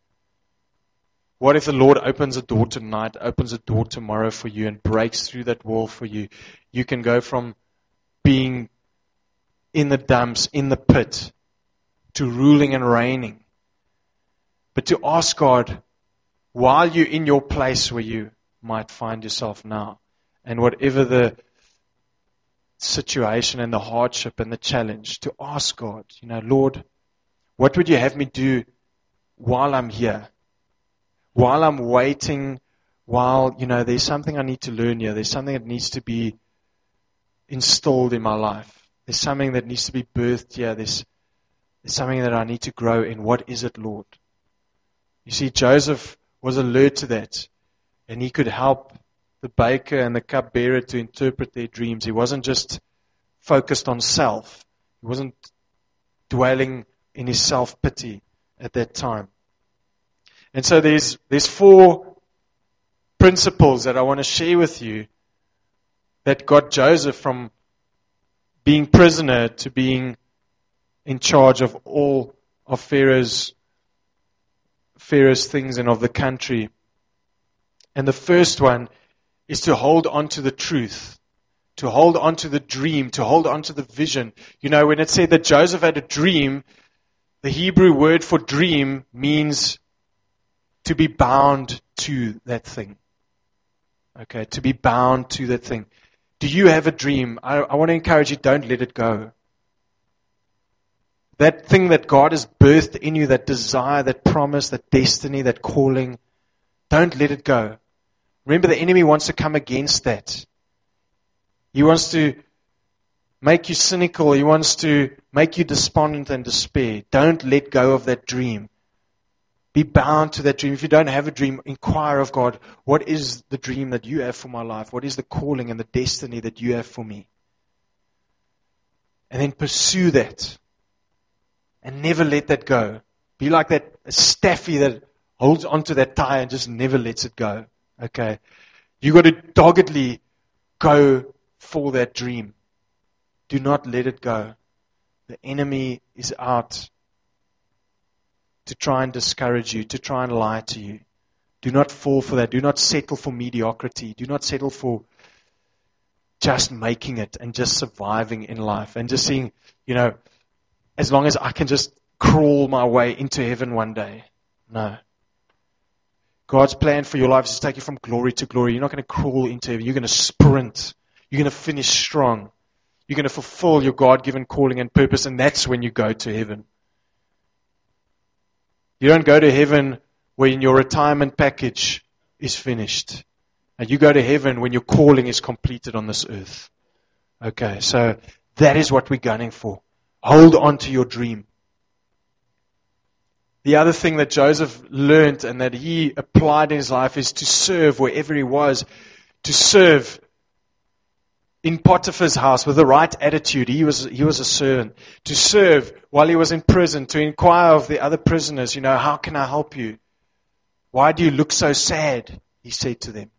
What if the Lord opens a door tonight, opens a door tomorrow for you, and breaks through that wall for you? You can go from being in the dumps, in the pit, to ruling and reigning. But to ask God, while you're in your place where you might find yourself now, and whatever the situation and the hardship and the challenge, to ask God, you know, Lord, what would you have me do while I'm here? While I'm waiting, while, you know, there's something I need to learn here. There's something that needs to be installed in my life. There's something that needs to be birthed here. There's, there's something that I need to grow in. What is it, Lord? You see, Joseph was alert to that. And he could help the baker and the cupbearer to interpret their dreams. He wasn't just focused on self. He wasn't dwelling in his self-pity at that time. And so there's there's four principles that I want to share with you that got Joseph from being prisoner to being in charge of all of Pharaoh's Pharaoh's things and of the country. And the first one is to hold on to the truth, to hold on to the dream, to hold on to the vision. You know, when it said that Joseph had a dream, the Hebrew word for dream means to be bound to that thing. Okay, to be bound to that thing. Do you have a dream? I, I want to encourage you, don't let it go. That thing that God has birthed in you, that desire, that promise, that destiny, that calling, don't let it go. Remember, the enemy wants to come against that. He wants to make you cynical. He wants to make you despondent and despair. Don't let go of that dream. Be bound to that dream. If you don't have a dream, inquire of God, what is the dream that you have for my life? What is the calling and the destiny that you have for me? And then pursue that. And never let that go. Be like that staffy that holds onto that tie and just never lets it go. Okay? You got to doggedly go for that dream. Do not let it go. The enemy is out to try and discourage you, to try and lie to you. Do not fall for that. Do not settle for mediocrity. Do not settle for just making it and just surviving in life and just seeing, you know, as long as I can just crawl my way into heaven one day. No. God's plan for your life is to take you from glory to glory. You're not going to crawl into heaven. You're going to sprint. You're going to finish strong. You're going to fulfill your God-given calling and purpose, and that's when you go to heaven. You don't go to heaven when your retirement package is finished. And you go to heaven when your calling is completed on this earth. Okay, so that is what we're gunning for. Hold on to your dream. The other thing that Joseph learned and that he applied in his life is to serve wherever he was. To serve in Potiphar's house with the right attitude. He was, he was a servant. To serve while he was in prison, to inquire of the other prisoners, you know, how can I help you? Why do you look so sad? He said to them.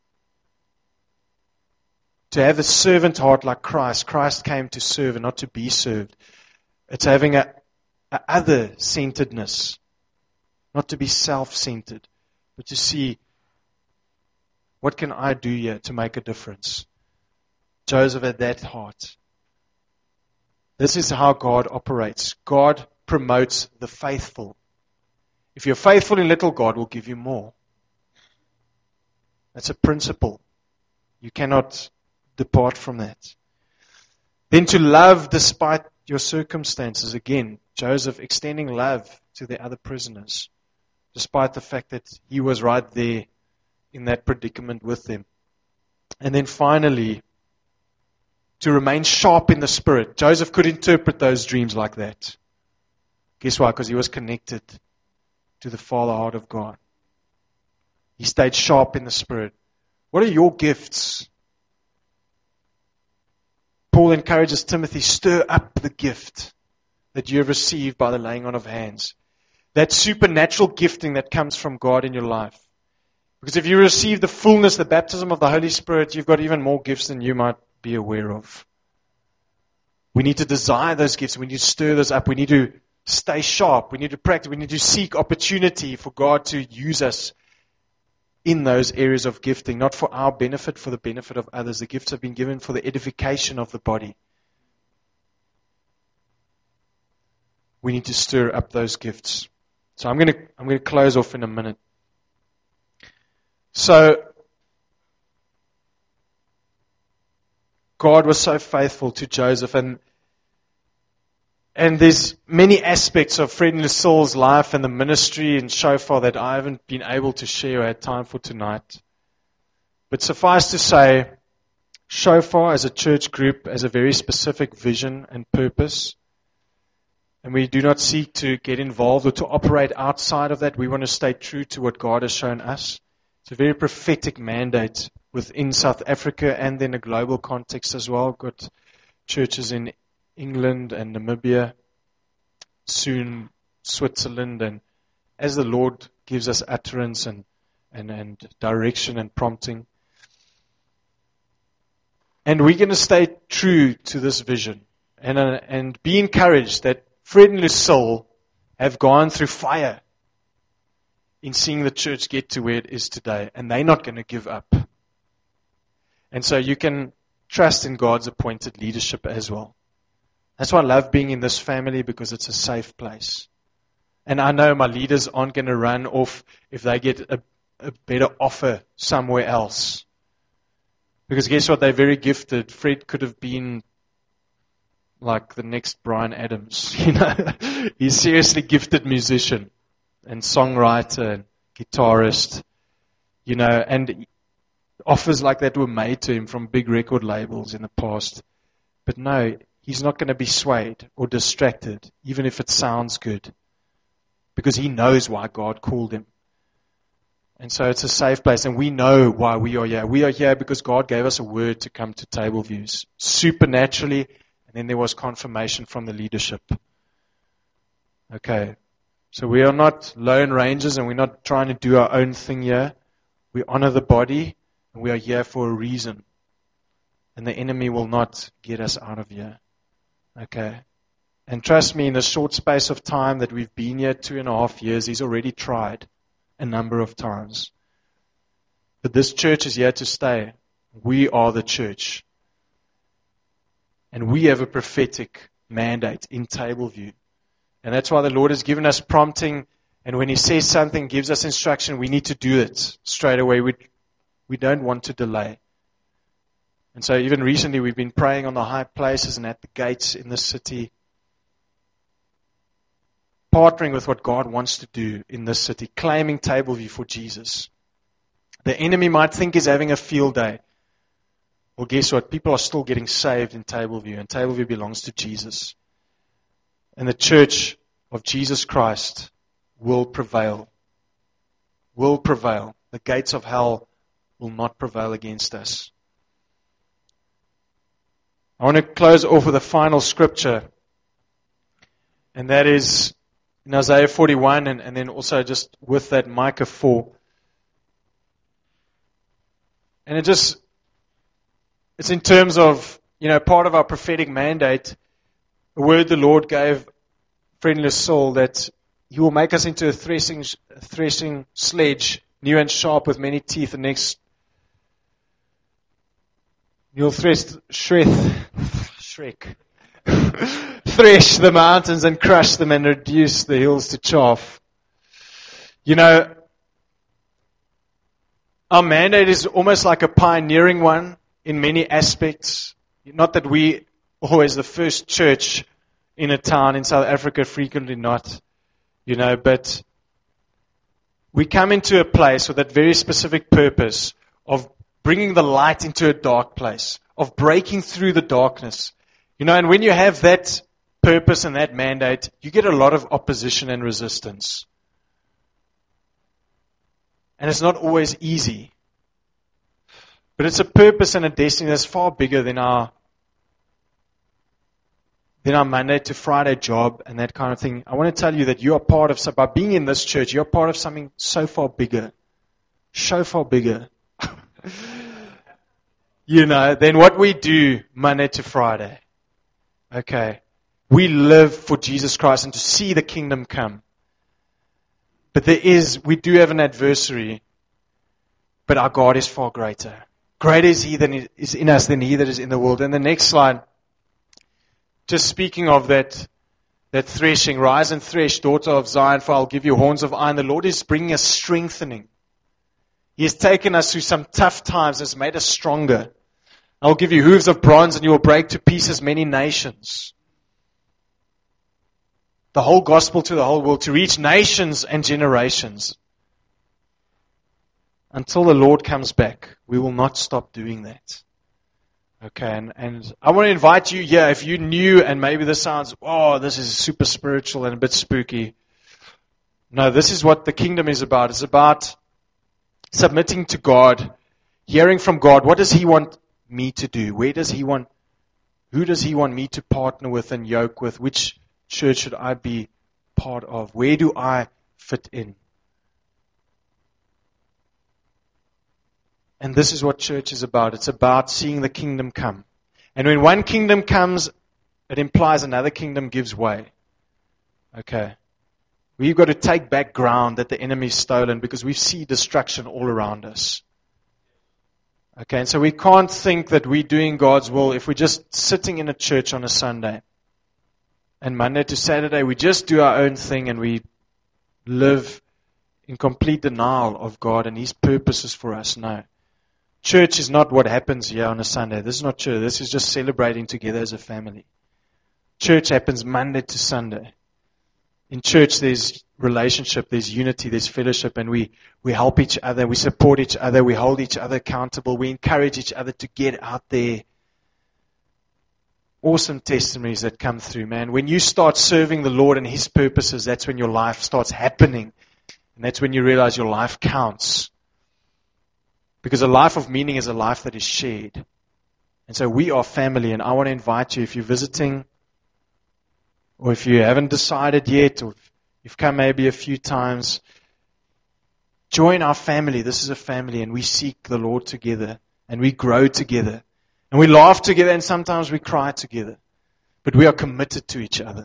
To have a servant heart like Christ. Christ came to serve and not to be served. It's having a, a other-centeredness. Not to be self-centered, but to see, what can I do here to make a difference? Joseph had that heart. This is how God operates. God promotes the faithful. If you're faithful in little, God will give you more. That's a principle. You cannot depart from that. Then to love despite your circumstances. Again, Joseph extending love to the other prisoners, despite the fact that he was right there in that predicament with them. And then finally, to remain sharp in the spirit. Joseph could interpret those dreams like that. Guess why? Because he was connected to the Father heart of God. He stayed sharp in the spirit. What are your gifts? Paul encourages Timothy, stir up the gift that you have received by the laying on of hands. That supernatural gifting that comes from God in your life. Because if you receive the fullness, the baptism of the Holy Spirit, you've got even more gifts than you might be aware of. We need to desire those gifts. We need to stir those up. We need to stay sharp. We need to practice. We need to seek opportunity for God to use us in those areas of gifting, not for our benefit, for the benefit of others. The gifts have been given for the edification of the body. We need to stir up those gifts. So I'm going to I'm going to close off in a minute. So God was so faithful to Joseph, and and there's many aspects of Fred and Lucille's life and the ministry and shofar that I haven't been able to share or had time for tonight. But suffice to say, shofar as a church group has a very specific vision and purpose. And we do not seek to get involved or to operate outside of that. We want to stay true to what God has shown us. It's a very prophetic mandate within South Africa and in a global context as well. We've got churches in England and Namibia, soon Switzerland, and as the Lord gives us utterance and, and, and direction and prompting. And we're going to stay true to this vision and, uh, and be encouraged that Fred and Lucille have gone through fire in seeing the church get to where it is today, and they're not going to give up. And so you can trust in God's appointed leadership as well. That's why I love being in this family, because it's a safe place. And I know my leaders aren't going to run off if they get a, a better offer somewhere else. Because guess what? They're very gifted. Fred could have been like the next Bryan Adams. You know, he's a seriously gifted musician and songwriter and guitarist. You know, and offers like that were made to him from big record labels in the past. But no, he's not going to be swayed or distracted, even if it sounds good, because he knows why God called him. And so it's a safe place, and we know why we are here. We are here because God gave us a word to come to Table Views, supernaturally, and then there was confirmation from the leadership. Okay, so we are not lone rangers, and we're not trying to do our own thing here. We honor the body, and we are here for a reason. And the enemy will not get us out of here. Okay. And trust me, in the short space of time that we've been here, two and a half years, he's already tried a number of times. But this church is here to stay. We are the church. And we have a prophetic mandate in Tableview. And that's why the Lord has given us prompting. And when He says something, gives us instruction, we need to do it straight away. We, we don't want to delay. And so even recently we've been praying on the high places and at the gates in the city, partnering with what God wants to do in this city, claiming Tableview for Jesus. The enemy might think he's having a field day. Well, guess what? People are still getting saved in Tableview, and Tableview belongs to Jesus. And the church of Jesus Christ will prevail. Will prevail. The gates of hell will not prevail against us. I want to close off with a final scripture, and that is in Isaiah forty-one, and, and then also just with that Micah four. And it just, it's in terms of, you know, part of our prophetic mandate, a word the Lord gave friendless soul, that He will make us into a threshing, a threshing sledge, new and sharp with many teeth, and next you'll thresh, shreth, shrek, thresh the mountains and crush them and reduce the hills to chaff. You know, our mandate is almost like a pioneering one in many aspects. Not that we always the first church in a town in South Africa, frequently not, you know, but we come into a place with that very specific purpose of bringing the light into a dark place, of breaking through the darkness. You know, and when you have that purpose and that mandate, you get a lot of opposition and resistance. And it's not always easy. But it's a purpose and a destiny that's far bigger than our than our Monday to Friday job and that kind of thing. I want to tell you that you are part of, by being in this church, you're part of something so far bigger. So far bigger. You know, than what we do Monday to Friday. Okay. We live for Jesus Christ and to see the kingdom come. But there is, we do have an adversary, but our God is far greater. Greater is He that is in us than he that is in the world. And the next slide, just speaking of that, that threshing, rise and thresh, daughter of Zion, for I'll give you horns of iron. The Lord is bringing us strengthening. He has taken us through some tough times, has made us stronger. I'll give you hooves of bronze and you will break to pieces many nations. The whole gospel to the whole world, to reach nations and generations. Until the Lord comes back, we will not stop doing that. Okay, and, and I want to invite you, yeah, if you knew, and maybe this sounds, oh, this is super spiritual and a bit spooky. No, this is what the kingdom is about. It's about submitting to God, hearing from God. What does He want me to do? Where does He want, who does He want me to partner with and yoke with? Which church should I be part of? Where do I fit in? And this is what church is about. It's about seeing the kingdom come. And when one kingdom comes, it implies another kingdom gives way. Okay. We've got to take back ground that the enemy's stolen because we see destruction all around us. Okay, and so we can't think that we're doing God's will if we're just sitting in a church on a Sunday. And Monday to Saturday, we just do our own thing and we live in complete denial of God and His purposes for us. No. Church is not what happens here on a Sunday. This is not church. This is just celebrating together as a family. Church happens Monday to Sunday. In church, there's relationship, there's unity, there's fellowship, and we, we help each other, we support each other, we hold each other accountable, we encourage each other to get out there. Awesome testimonies that come through, man. When you start serving the Lord and His purposes, that's when your life starts happening. And that's when you realize your life counts. Because a life of meaning is a life that is shared. And so we are family, and I want to invite you, if you're visiting, or if you haven't decided yet, or if you've come maybe a few times, join our family. This is a family, and we seek the Lord together, and we grow together. And we laugh together, and sometimes we cry together. But we are committed to each other.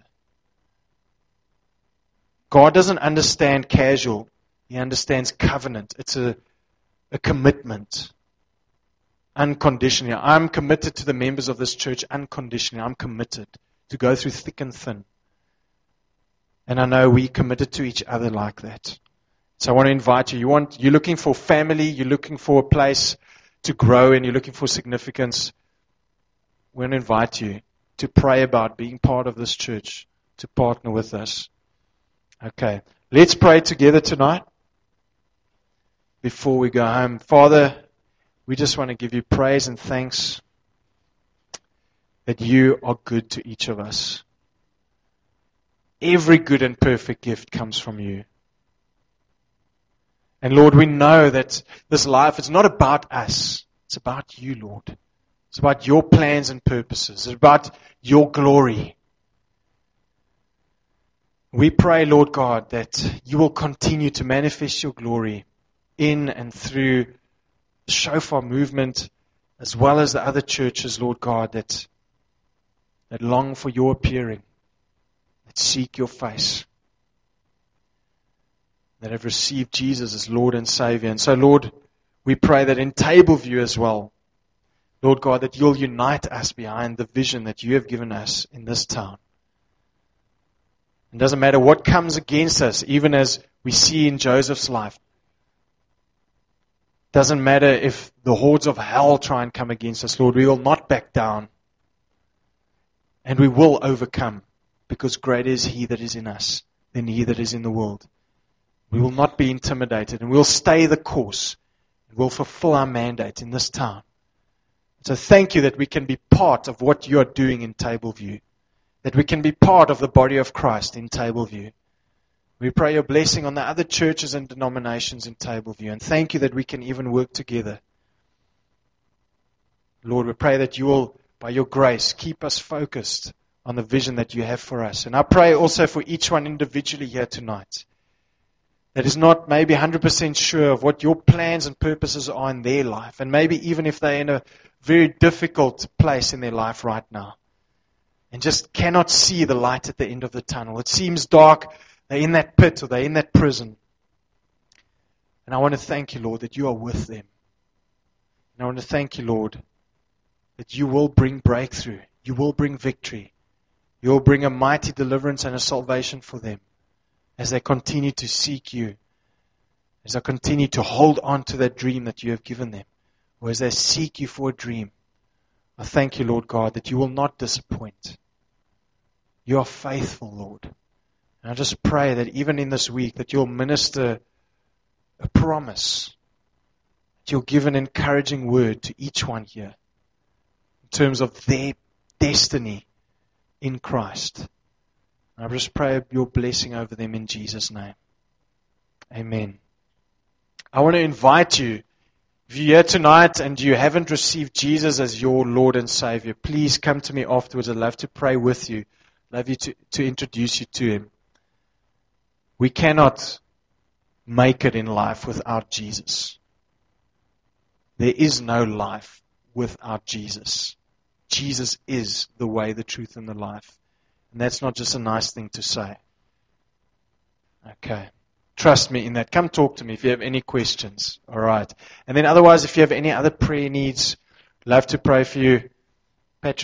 God doesn't understand casual. He understands covenant. It's a, a commitment. Unconditionally. I'm committed to the members of this church unconditionally. I'm committed to go through thick and thin. And I know we committed to each other like that. So I want to invite you. You want, you're looking for family, you're looking for a place to grow, and you're looking for significance. We want to invite you to pray about being part of this church, to partner with us. Okay. Let's pray together tonight before we go home. Father, we just want to give you praise and thanks that you are good to each of us. Every good and perfect gift comes from you. And Lord, we know that this life is not about us. It's about you, Lord. It's about your plans and purposes. It's about your glory. We pray, Lord God, that you will continue to manifest your glory in and through the Shofar movement, as well as the other churches, Lord God, that, that long for your appearing, that seek your face, that have received Jesus as Lord and Savior. And so, Lord, we pray that in Tableview as well, Lord God, that you'll unite us behind the vision that you have given us in this town. It doesn't matter what comes against us, even as we see in Joseph's life. It doesn't matter if the hordes of hell try and come against us, Lord, we will not back down. And we will overcome, because greater is He that is in us than he that is in the world. We will not be intimidated, and we'll stay the course. And we'll fulfill our mandate in this town. So thank you that we can be part of what you are doing in Tableview. That we can be part of the body of Christ in Tableview. We pray your blessing on the other churches and denominations in Tableview. And thank you that we can even work together. Lord, we pray that you will, by your grace, keep us focused on the vision that you have for us. And I pray also for each one individually here tonight, that is not maybe one hundred percent sure of what your plans and purposes are in their life. And maybe even if they're in a very difficult place in their life right now, and just cannot see the light at the end of the tunnel. It seems dark. They're in that pit or they're in that prison. And I want to thank you, Lord, that you are with them. And I want to thank you, Lord, that you will bring breakthrough. You will bring victory. You will bring a mighty deliverance and a salvation for them as they continue to seek you, as they continue to hold on to that dream that you have given them, or as they seek you for a dream. I thank you, Lord God, that you will not disappoint. You are faithful, Lord. And I just pray that even in this week that you'll minister a promise, that you'll give an encouraging word to each one here in terms of their destiny in Christ. And I just pray your blessing over them in Jesus' name. Amen. I want to invite you, if you're here tonight and you haven't received Jesus as your Lord and Savior, please come to me afterwards. I'd love to pray with you. I'd love you to, to introduce you to Him. We cannot make it in life without Jesus. There is no life without Jesus. Jesus is the way, the truth, and the life. And that's not just a nice thing to say. Okay. Trust me in that. Come talk to me if you have any questions. All right. And then otherwise, if you have any other prayer needs, love to pray for you.